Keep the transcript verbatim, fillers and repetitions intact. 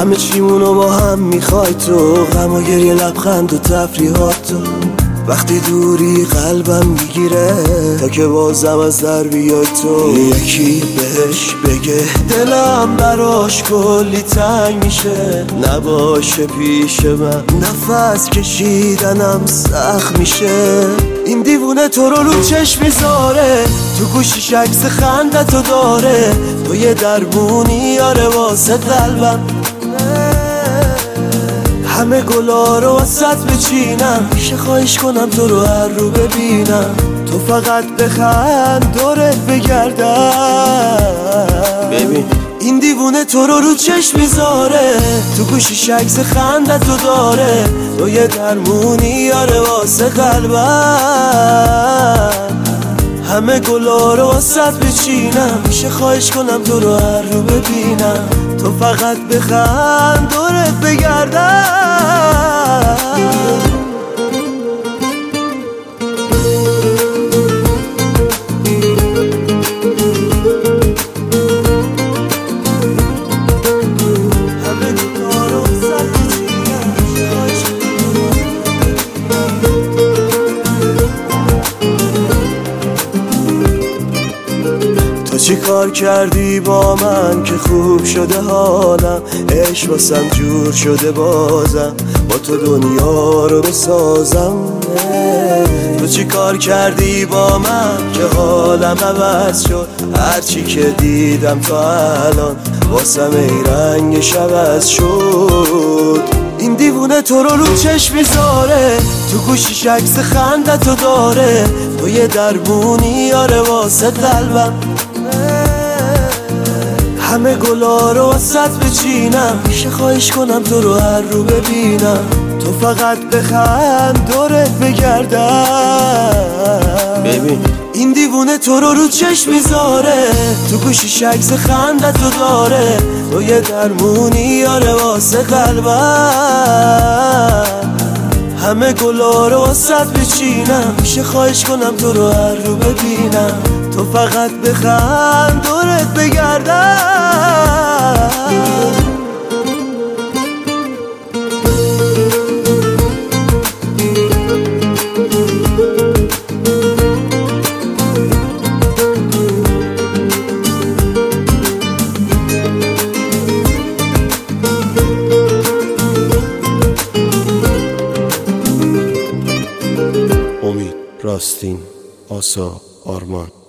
همه چیمونو با هم میخوای تو، غم و گریه لبخند و تفریحات تو. وقتی دوری قلبم میگیره تا که بازم از در بیای تو. یکی بهش بگه دلم براش کلی تنگ میشه، نباشه پیش من نفس کشیدنم سخت میشه. این دیوونه تو رو رو چشم میذاره، تو گوشیش عکس خندتو داره. تو یه درمونی آره واسه قلبم، همه گلا رو وسط بچینم. میشه خواهش کنم تو رو هر رو ببینم، تو فقط بخند دورت بگردم. ببین این دیوونه تو رو رو چشم میذاره، تو گوشیش عکس خندتو داره. تو یه درمونی آره واسه قلبم، همه گلا رو وسط بچینم. میشه خواهش کنم تو رو هر رو ببینم، تو فقط بخند دورت بگردم. چی کار کردی با من که خوب شده حالم؟ عشق واسم جور شده بازم، با تو دنیا رو بسازم. تو چی کار کردی با من که حالم عوض شد؟ هرچی که دیدم تا الان واسم ای رنگش عوض شد. این دیوونه تو رو رو چشم میذاره، تو گوشیش عکس خندتو داره. تو یه درمونی آره واسه قلبم، همه گلا رو وسط بچینم. میشه خواهش کنم تو رو هر رو ببینم، تو فقط بخند دورت بگردم. ببین این دیوونه تو رو رو چشم میذاره، تو گوشیش عکس خندتو داره. تو یه درمونی آره واسه قلبم، همه گلا رو وسط بچینم. میشه خواهش کنم تو رو هر رو ببینم، تو فقط بخند دورت بگردم. امید، راستین، آسا، آرمان.